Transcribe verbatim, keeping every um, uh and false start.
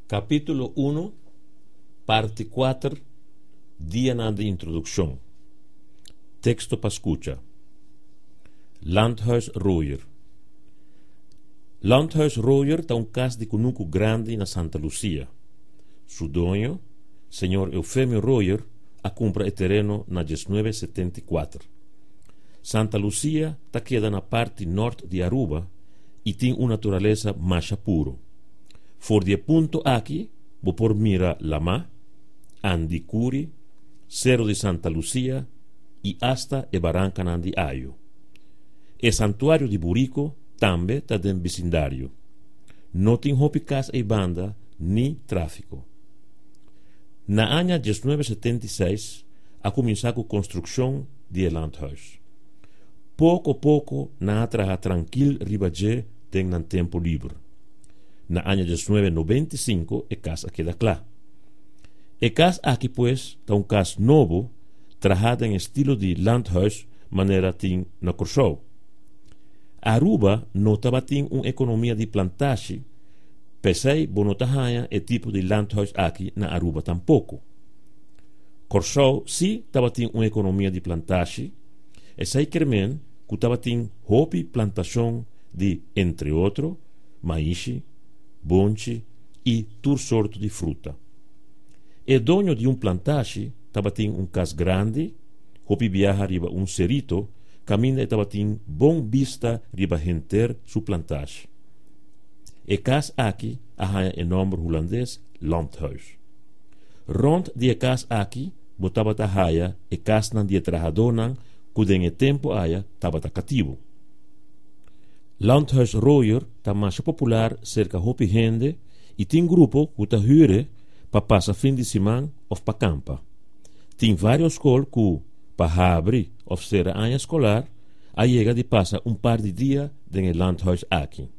Capítulo um, parte quatro, dia na de introdução. Texto para escuta. Landhuis Royer. Landhuis Royer está um caso de conuco grande na Santa Lucia. Su dono, senhor Eufêmio Royer, a compra o terreno na mil novecentos e setenta e quatro. Santa Lucia está queda na parte norte de Aruba e tem uma natureza mais puro. For de ponto aqui, vou por mira Lama, Andicuri, Cerro de Santa Lucia e hasta e Barranca de Ayo. E santuário de Burico também está dentro vecindário. Não tem hopi casa e banda, nem tráfico. Na ano mil novecentos e setenta e seis, a começar com a construção de Landhuis. Pouco a pouco, na atra tranquil ribadje tem um tempo livre. Na ano mil novecentos e noventa e cinco, a casa queda clara. A casa aqui, pois, está um casa novo, trajada em estilo de Landhuis, maneira tem na Corsou. Aruba não estava tem uma economia de plantagem, pesei bonotahaya e tipo de Landhuis aqui na Aruba tampouco. Corsou, sim, estava tem uma economia de plantagem, e sei que estava tem hopi plantação de, entre outros, maíz, bonche e tur sorto de fruta. E dono de um plantagem estava tem um cas grande, hopi viaja riba um cerito, caminha estava tem bom vista riba renter su plantagem. E cas aqui arranha o nome holandês Landhuis. Rond de cas aqui botava ta haia e cas nan de trahadonan kuden e tempo aya estava ta cativo. Landhuis Royer está mais popular cerca hopi gente e tem grupo que está hyre para passar fim de semana ou para campa. Tem vários escolas que, para abrir ou ser a ano escolar, a chega de passar um par de dias em Landhuis aqui.